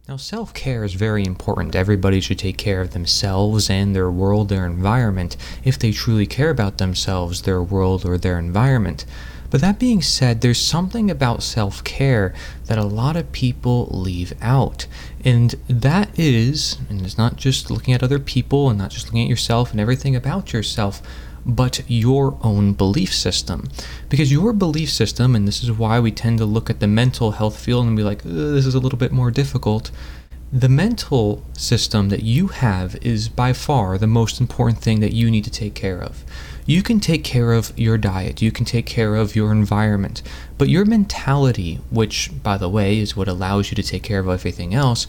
Now, self-care is very important. Everybody should take care of themselves and their world, their environment, if they truly care about themselves, their world, or their environment. But that being said, there's something about self-care that a lot of people leave out. And that is, and it's not just looking at other people and not just looking at yourself and everything about yourself, but your own belief system. Because your belief system, and this is why we tend to look at the mental health field and be like, this is a little bit more difficult. The mental system that you have is by far the most important thing that you need to take care of. You can take care of your diet, you can take care of your environment, but your mentality, which, by the way, is what allows you to take care of everything else,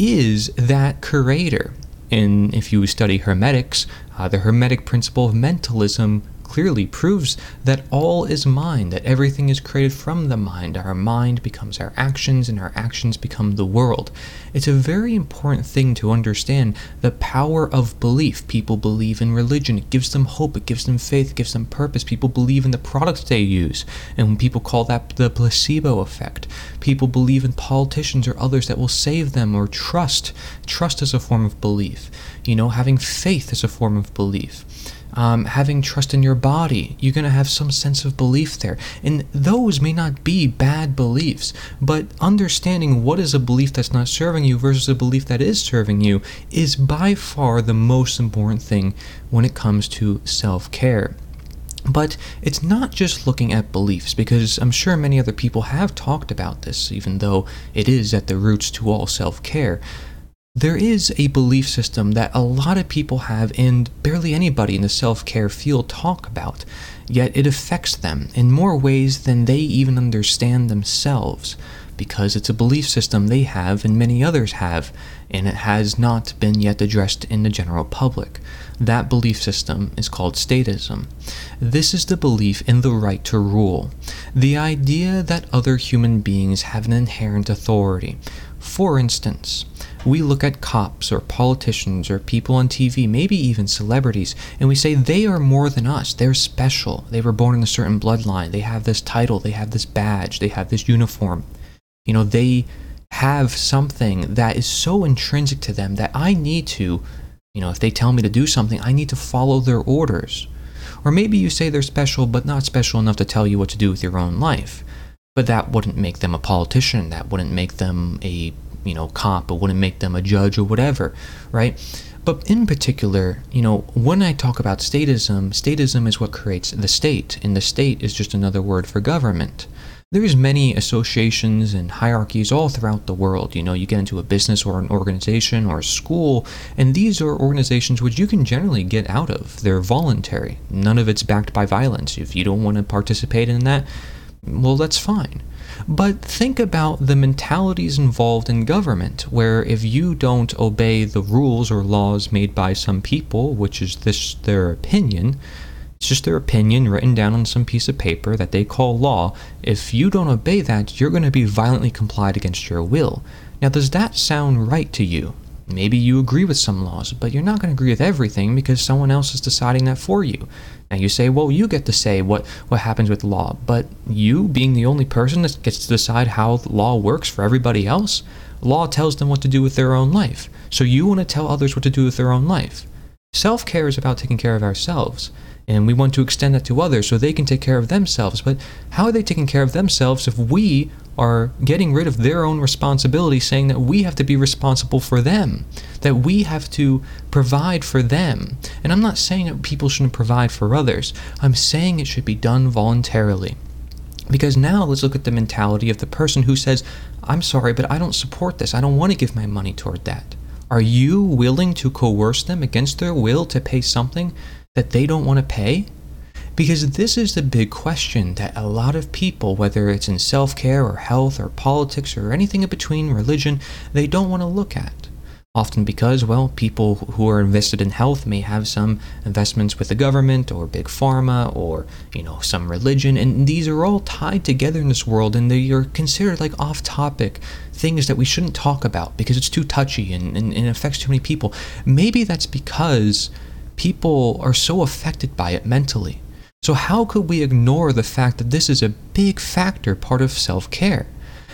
is that curator. And if you study Hermetics, the Hermetic principle of mentalism clearly proves that all is mind, that everything is created from the mind. Our mind becomes our actions, and our actions become the world. It's a very important thing to understand the power of belief. People believe in religion. It gives them hope. It gives them faith. It gives them purpose. People believe in the products they use, and people call that the placebo effect. People believe in politicians or others that will save them, or trust. Trust is a form of belief. Having faith is a form of belief. Having trust in your body, you're going to have some sense of belief there. And those may not be bad beliefs, but understanding what is a belief that's not serving you versus a belief that is serving you is by far the most important thing when it comes to self-care. But it's not just looking at beliefs, because I'm sure many other people have talked about this, even though it is at the roots to all self-care. There is a belief system that a lot of people have and barely anybody in the self-care field talk about, yet it affects them in more ways than they even understand themselves, because it's a belief system they have and many others have, and it has not been yet addressed in the general public. That belief system is called statism. This is the belief in the right to rule, the idea that other human beings have an inherent authority. For instance, we look at cops or politicians or people on TV, maybe even celebrities, and we say they are more than us. They're special. They were born in a certain bloodline. They have this title. They have this badge. They have this uniform. They have something that is so intrinsic to them that I need to, if they tell me to do something, I need to follow their orders. Or maybe you say they're special, but not special enough to tell you what to do with your own life. But that wouldn't make them a politician. That wouldn't make them a cop. It wouldn't make them a judge or whatever, right? But in particular, when I talk about statism is what creates the state, and the state is just another word for government. There's many associations and hierarchies all throughout the world. You get into a business or an organization or a school, and these are organizations which you can generally get out of. They're voluntary. None of it's backed by violence. If you don't want to participate in that, well, that's fine. But think about the mentalities involved in government, where if you don't obey the rules or laws made by some people, which is their opinion, it's just their opinion written down on some piece of paper that they call law. If you don't obey that, you're going to be violently complied against your will. Now, does that sound right to you? Maybe you agree with some laws, but you're not going to agree with everything because someone else is deciding that for you. Now you say, well, you get to say what happens with law, but you, being the only person that gets to decide how law works for everybody else, law tells them what to do with their own life. So you want to tell others what to do with their own life. Self-care is about taking care of ourselves, and we want to extend that to others so they can take care of themselves. But how are they taking care of themselves if we are getting rid of their own responsibility, saying that we have to be responsible for them, that we have to provide for them? And I'm not saying that people shouldn't provide for others. I'm saying it should be done voluntarily. Because now let's look at the mentality of the person who says, I'm sorry, but I don't support this. I don't want to give my money toward that. Are you willing to coerce them against their will to pay something that they don't want to pay? Because this is the big question that a lot of people, whether it's in self-care or health or politics or anything in between, religion, they don't want to look at. Often because, people who are invested in health may have some investments with the government or big pharma or, some religion, and these are all tied together in this world, and they are considered like off-topic things that we shouldn't talk about because it's too touchy and it affects too many people. Maybe that's because people are so affected by it mentally. So how could we ignore the fact that this is a big factor, part of self-care?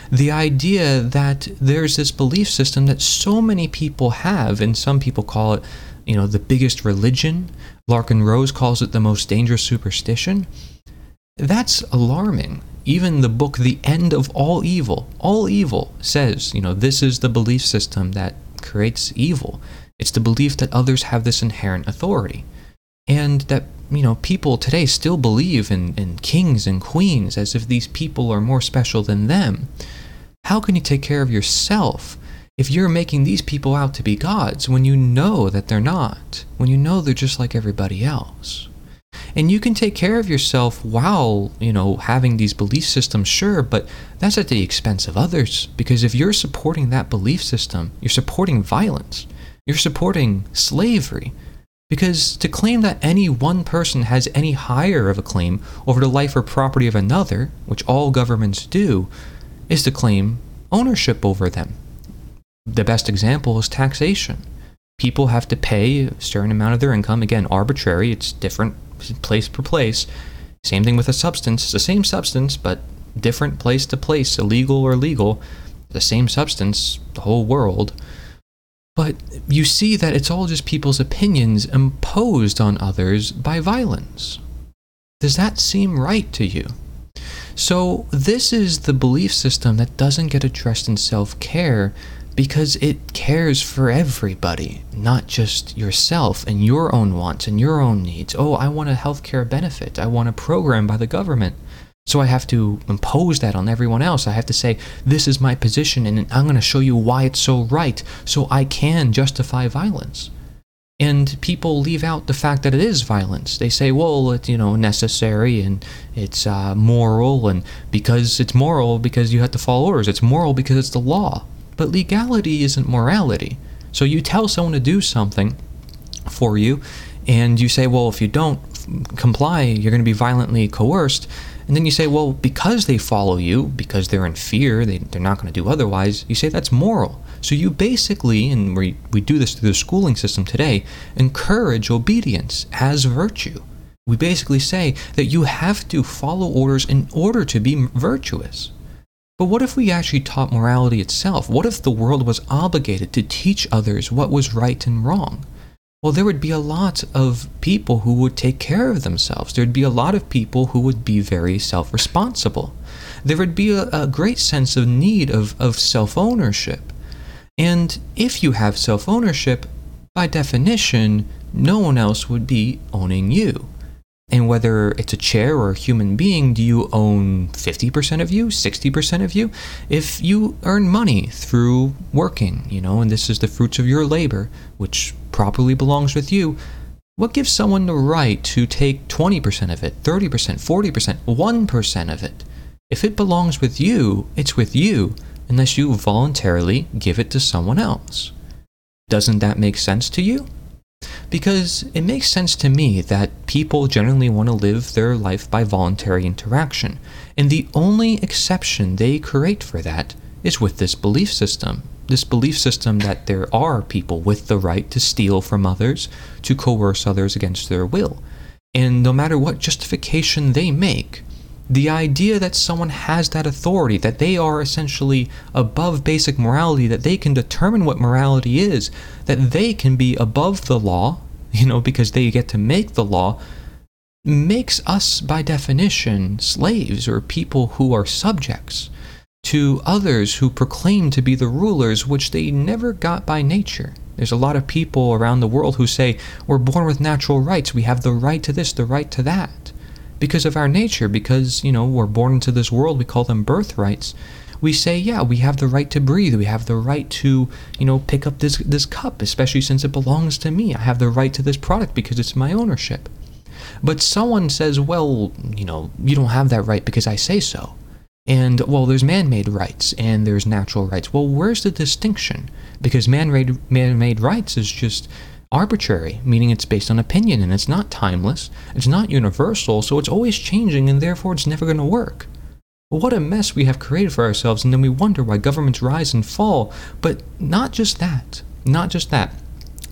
The idea that there's this belief system that so many people have, and some people call it, the biggest religion. Larkin Rose calls it the most dangerous superstition. That's alarming. Even the book The End of All Evil says, this is the belief system that creates evil. It's the belief that others have this inherent authority. And that, people today still believe in kings and queens as if these people are more special than them. How can you take care of yourself if you're making these people out to be gods when you know that they're not, when you know they're just like everybody else? And you can take care of yourself while, having these belief systems, sure, but that's at the expense of others. Because if you're supporting that belief system, you're supporting violence, you're supporting slavery. Because to claim that any one person has any higher of a claim over the life or property of another, which all governments do, is to claim ownership over them. The best example is taxation. People have to pay a certain amount of their income, again, arbitrary, it's different place per place. Same thing with a substance. It's the same substance, but different place to place, illegal or legal. The same substance, the whole world. But you see that it's all just people's opinions imposed on others by violence. Does that seem right to you? So this is the belief system that doesn't get addressed in self-care because it cares for everybody, not just yourself and your own wants and your own needs. Oh, I want a healthcare benefit. I want a program by the government. So I have to impose that on everyone else. I have to say, this is my position, and I'm going to show you why it's so right, so I can justify violence. And people leave out the fact that it is violence. They say, well, it's, necessary, and it's moral, and because it's moral, because you have to follow orders. It's moral because it's the law. But legality isn't morality. So you tell someone to do something for you, and you say, well, if you don't comply, you're going to be violently coerced. And then you say, well, because they follow you, because they're in fear, they're not going to do otherwise, you say that's moral. So you basically, and we do this through the schooling system today, encourage obedience as virtue. We basically say that you have to follow orders in order to be virtuous. But what if we actually taught morality itself? What if the world was obligated to teach others what was right and wrong? Well, there would be a lot of people who would take care of themselves. There'd be a lot of people who would be very self-responsible. There would be a great sense of need of self-ownership. And if you have self-ownership, by definition, no one else would be owning you. And whether it's a chair or a human being, do you own 50% of you, 60% of you? If you earn money through working, and this is the fruits of your labor, which properly belongs with you, what gives someone the right to take 20% of it, 30%, 40%, 1% of it? If it belongs with you, it's with you, unless you voluntarily give it to someone else. Doesn't that make sense to you? Because it makes sense to me that people generally want to live their life by voluntary interaction, and the only exception they create for that is with this belief system that there are people with the right to steal from others, to coerce others against their will. And no matter what justification they make, the idea that someone has that authority, that they are essentially above basic morality, that they can determine what morality is, that they can be above the law, because they get to make the law, makes us, by definition, slaves or people who are subjects to others who proclaim to be the rulers, which they never got by nature. There's a lot of people around the world who say, we're born with natural rights, we have the right to this, the right to that. Because of our nature, because, we're born into this world, we call them birthrights. We say, yeah, we have the right to breathe. We have the right to, pick up this cup, especially since it belongs to me. I have the right to this product because it's my ownership. But someone says, well, you don't have that right because I say so. And, well, there's man-made rights and there's natural rights. Well, where's the distinction? Because man-made rights is just arbitrary, meaning it's based on opinion, and it's not timeless, it's not universal, so it's always changing, and therefore it's never going to work. Well, what a mess we have created for ourselves, and then we wonder why governments rise and fall. But not just that.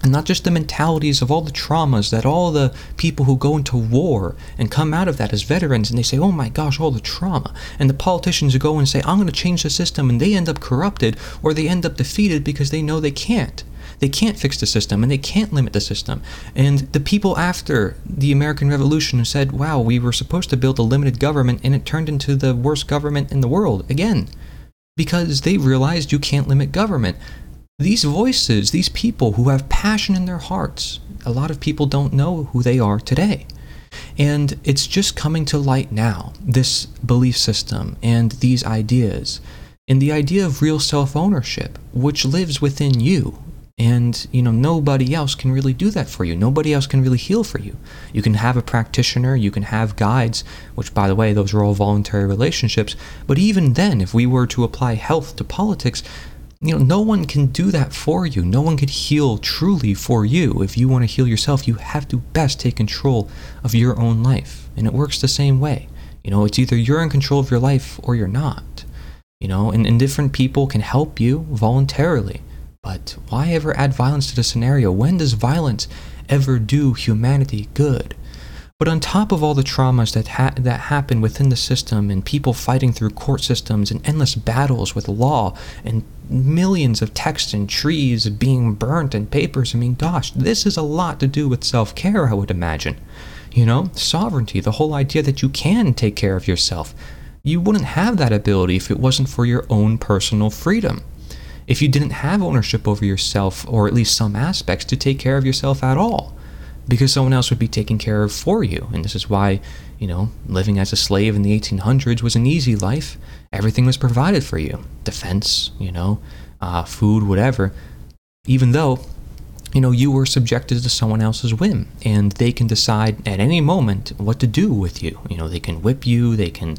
And not just the mentalities of all the traumas that all the people who go into war and come out of that as veterans, and they say, oh my gosh, all the trauma. And the politicians who go and say, I'm going to change the system, and they end up corrupted, or they end up defeated because they know they can't. They can't fix the system, and they can't limit the system. And the people after the American Revolution who said, wow, we were supposed to build a limited government, and it turned into the worst government in the world again. Because they realized you can't limit government. These voices, these people who have passion in their hearts, a lot of people don't know who they are today. And it's just coming to light now, this belief system and these ideas, and the idea of real self-ownership, which lives within you. And, nobody else can really do that for you. Nobody else can really heal for you. You can have a practitioner, you can have guides, which, by the way, those are all voluntary relationships. But even then, if we were to apply health to politics, no one can do that for you. No one could heal truly for you. If you want to heal yourself, you have to best take control of your own life. And it works the same way. It's either you're in control of your life or you're not. And different people can help you voluntarily. But why ever add violence to the scenario? When does violence ever do humanity good? But on top of all the traumas that happen within the system, and people fighting through court systems and endless battles with law and millions of texts and trees being burnt and papers, gosh, this is a lot to do with self-care, I would imagine. Sovereignty, the whole idea that you can take care of yourself. You wouldn't have that ability if it wasn't for your own personal freedom. If you didn't have ownership over yourself, or at least some aspects, to take care of yourself at all. Because someone else would be taken care of for you. And this is why, living as a slave in the 1800s was an easy life. Everything was provided for you. Defense, food, whatever. Even though, you were subjected to someone else's whim. And they can decide at any moment what to do with you. They can whip you, they can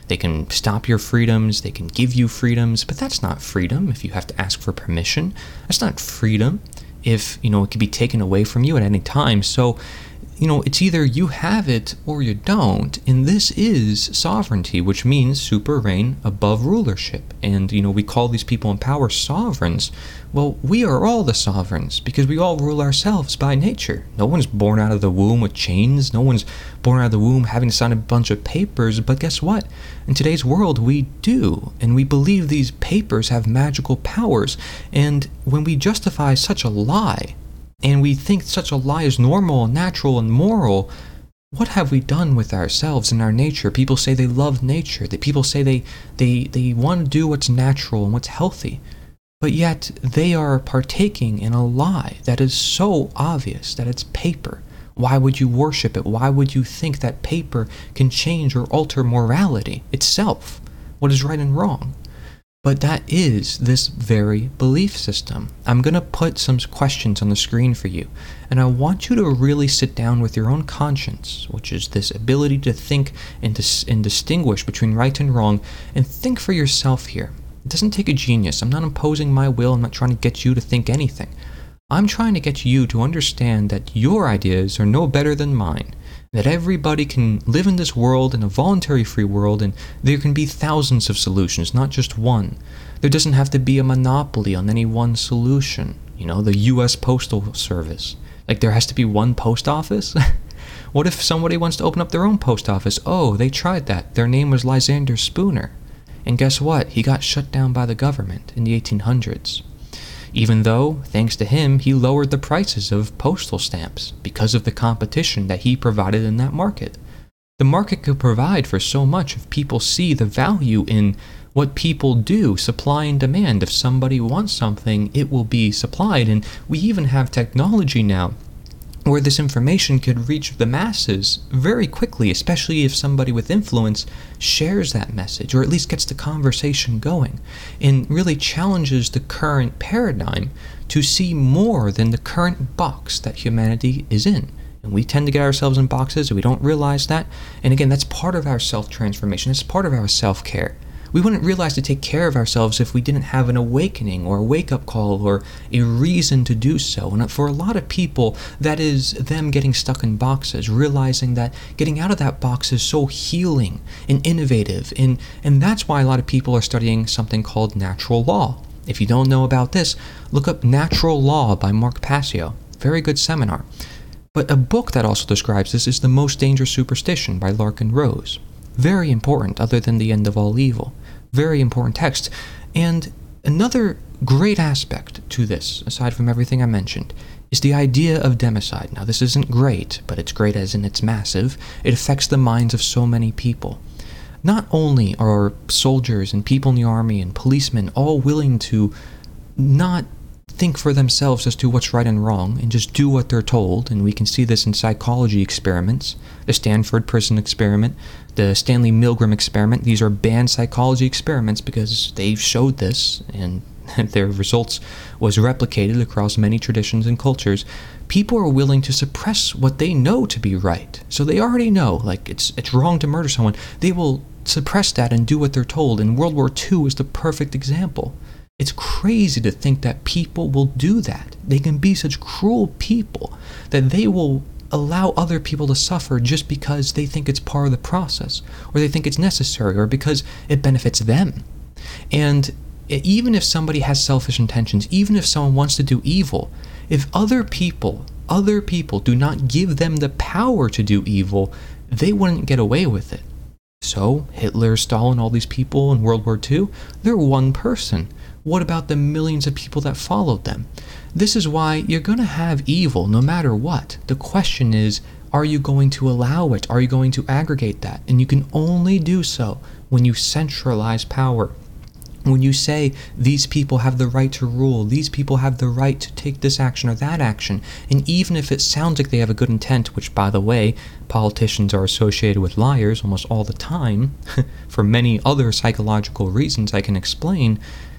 stop your freedoms, they can give you freedoms. But that's not freedom if you have to ask for permission. That's not freedom if, it can be taken away from you at any time. So, it's either you have it or you don't. And this is sovereignty, which means super reign above rulership. And, we call these people in power sovereigns. Well, we are all the sovereigns because we all rule ourselves by nature. No one's born out of the womb with chains. No one's born out of the womb having to sign a bunch of papers. But guess what? In today's world, we do. And we believe these papers have magical powers. And when we justify such a lie, and we think such a lie is normal and natural and moral, what have we done with ourselves and our nature? People say they love nature. That people say they want to do what's natural and what's healthy. But yet they are partaking in a lie that is so obvious that it's paper. Why would you worship it? Why would you think that paper can change or alter morality itself? What is right and wrong? But that is this very belief system. I'm going to put some questions on the screen for you, and I want you to really sit down with your own conscience, which is this ability to think and distinguish between right and wrong, and think for yourself here. It doesn't take a genius. I'm not imposing my will. I'm not trying to get you to think anything. I'm trying to get you to understand that your ideas are no better than mine, that everybody can live in this world, in a voluntary free world, and there can be thousands of solutions, not just one. There doesn't have to be a monopoly on any one solution. The U.S. Postal Service. Like there has to be one post office? What if somebody wants to open up their own post office? Oh, they tried that. Their name was Lysander Spooner. And guess what? He got shut down by the government in the 1800s. Even though, thanks to him, he lowered the prices of postal stamps because of the competition that he provided in that market. The market could provide for so much if people see the value in what people do, supply and demand. If somebody wants something, it will be supplied. And we even have technology now where this information could reach the masses very quickly, especially if somebody with influence shares that message, or at least gets the conversation going, and really challenges the current paradigm to see more than the current box that humanity is in. And we tend to get ourselves in boxes, and we don't realize that. And again, that's part of our self-transformation. It's part of our self-care. We wouldn't realize to take care of ourselves if we didn't have an awakening or a wake-up call or a reason to do so. And for a lot of people, that is them getting stuck in boxes, realizing that getting out of that box is so healing and innovative. And that's why a lot of people are studying something called natural law. If you don't know about this, look up Natural Law by Mark Passio. Very good seminar. But a book that also describes this is The Most Dangerous Superstition by Larkin Rose. Very important, other than The End of All Evil. Very important text. And another great aspect to this, aside from everything I mentioned, is the idea of democide. Now, this isn't great, but it's great as in it's massive. It affects the minds of so many people. Not only are soldiers and people in the army and policemen all willing to not think for themselves as to what's right and wrong and just do what they're told, and we can see this in psychology experiments, the Stanford Prison Experiment, the Stanley Milgram Experiment. These are banned psychology experiments because they showed this, and their results was replicated across many traditions and cultures. People are willing to suppress what they know to be right. So they already know, like, it's wrong to murder someone. They will suppress that and do what they're told, and World War II is the perfect example. It's crazy to think that people will do that. They can be such cruel people that they will allow other people to suffer just because they think it's part of the process, or they think it's necessary, or because it benefits them. And even if somebody has selfish intentions, even if someone wants to do evil, if other people do not give them the power to do evil, they wouldn't get away with it. So Hitler, Stalin, all these people in World War II, they're one person. What about the millions of people that followed them? This is why you're going to have evil no matter what. The question is, are you going to allow it? Are you going to aggregate that? And you can only do so when you centralize power. When you say, these people have the right to rule, these people have the right to take this action or that action, and even if it sounds like they have a good intent, which, by the way, politicians are associated with liars almost all the time, for many other psychological reasons I can explain,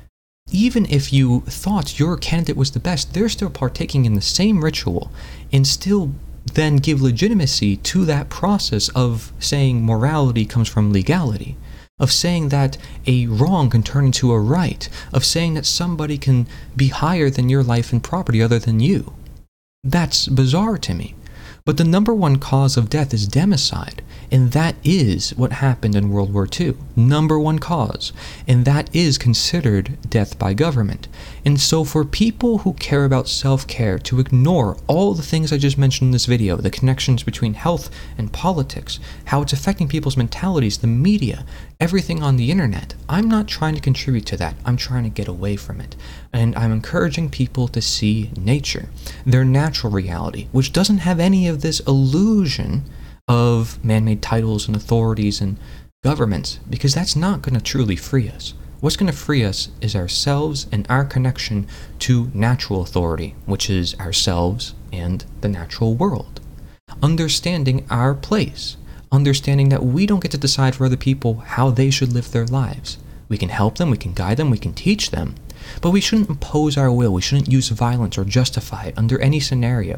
even if you thought your candidate was the best, they're still partaking in the same ritual, and still then give legitimacy to that process of saying morality comes from legality, of saying that a wrong can turn into a right, of saying that somebody can be higher than your life and property other than you. That's bizarre to me. But the number one cause of death is democide, and that is what happened in World War II. Number one cause, and that is considered death by government. And so for people who care about self-care to ignore all the things I just mentioned in this video, the connections between health and politics, how it's affecting people's mentalities, the media, everything on the internet, I'm not trying to contribute to that. I'm trying to get away from it. And I'm encouraging people to see nature, their natural reality, which doesn't have any of this illusion of man-made titles and authorities and governments, because that's not going to truly free us. What's going to free us is ourselves and our connection to natural authority, which is ourselves and the natural world. Understanding our place, understanding that we don't get to decide for other people how they should live their lives. We can help them, we can guide them, we can teach them, but we shouldn't impose our will. We shouldn't use violence or justify it under any scenario.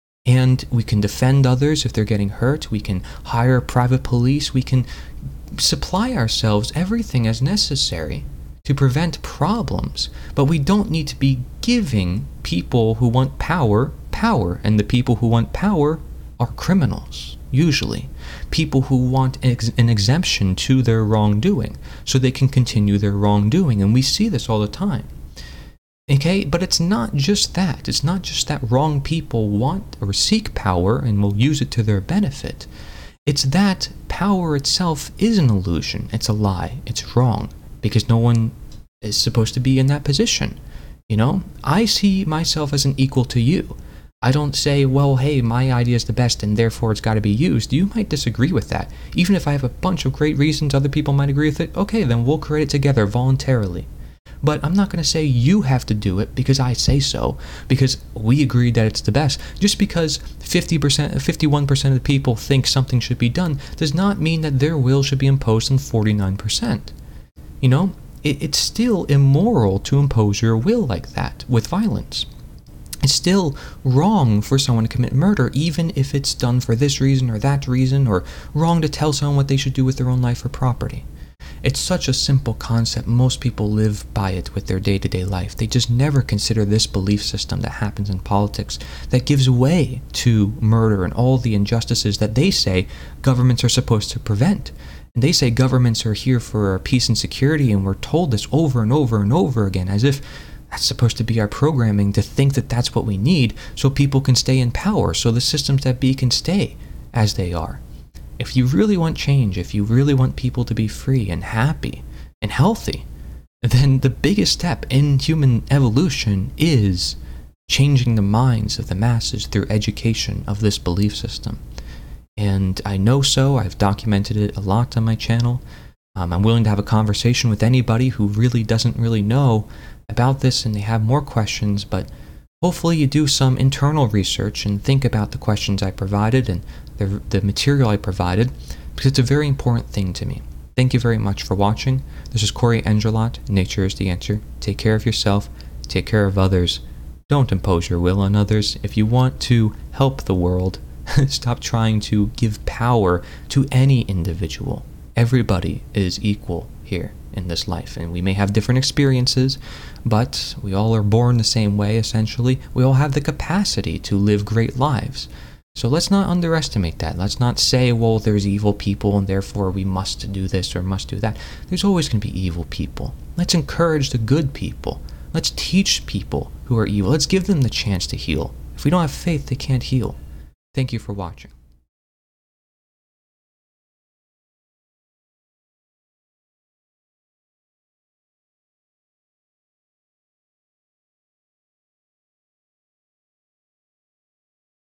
And we can defend others if they're getting hurt. We can hire private police. We can supply ourselves everything as necessary to prevent problems. But we don't need to be giving people who want power, power. And the people who want power are criminals, usually. People who want an exemption to their wrongdoing so they can continue their wrongdoing. And we see this all the time. Okay, but it's not just that. It's not just that wrong people want or seek power and will use it to their benefit. It's that power itself is an illusion. It's a lie. It's wrong because no one is supposed to be in that position. You know, I see myself as an equal to you. I don't say, well, hey, my idea is the best and therefore it's got to be used. You might disagree with that. Even if I have a bunch of great reasons other people might agree with it, okay, then we'll create it together voluntarily. But I'm not going to say you have to do it because I say so, because we agreed that it's the best. Just because 51% of the people think something should be done does not mean that their will should be imposed on 49%. You know, it's still immoral to impose your will like that with violence. It's still wrong for someone to commit murder, even if it's done for this reason or that reason, or wrong to tell someone what they should do with their own life or property. It's such a simple concept. Most people live by it with their day-to-day life. They just never consider this belief system that happens in politics that gives way to murder and all the injustices that they say governments are supposed to prevent. And they say governments are here for our peace and security, and we're told this over and over and over again, as if That's supposed to be our programming, to think that that's what we need so people can stay in power, so the systems that be can stay as they are. If you really want change, if you really want people to be free and happy and healthy, then the biggest step in human evolution is changing the minds of the masses through education of this belief system. And I know so, I've documented it a lot on my channel. I'm willing to have a conversation with anybody who really doesn't really know about this and they have more questions, but hopefully you do some internal research and think about the questions I provided and the material I provided, because it's a very important thing to me. Thank you very much for watching. This is Corey Engelot. Nature is the answer. Take care of yourself. Take care of others. Don't impose your will on others. If you want to help the world, stop trying to give power to any individual. Everybody is equal here in this life, and we may have different experiences, but we all are born the same way, essentially. We all have the capacity to live great lives. So let's not underestimate that. Let's not say, well, there's evil people and therefore we must do this or must do that. There's always going to be evil people. Let's encourage the good people. Let's teach people who are evil. Let's give them the chance to heal. If we don't have faith, they can't heal. Thank you for watching.